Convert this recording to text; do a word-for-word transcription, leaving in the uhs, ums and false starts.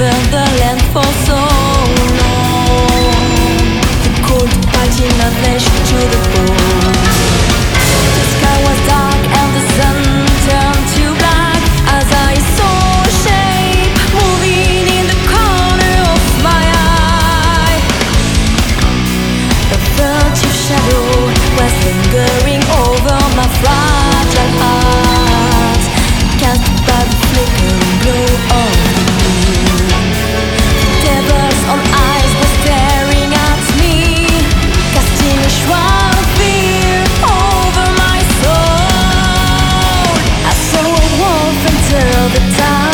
covered the land for so long. The cold biting my flesh to the bone. The sky was dark and the sun turned to black as I saw a shape moving in the corner of my eye. A furtive shadow was lingering over my fragile heart, cast by the flickering glow of the moon. The devils on eyes were staring at me, casting a shroud of fear over my soul. I saw a wolf enter the town.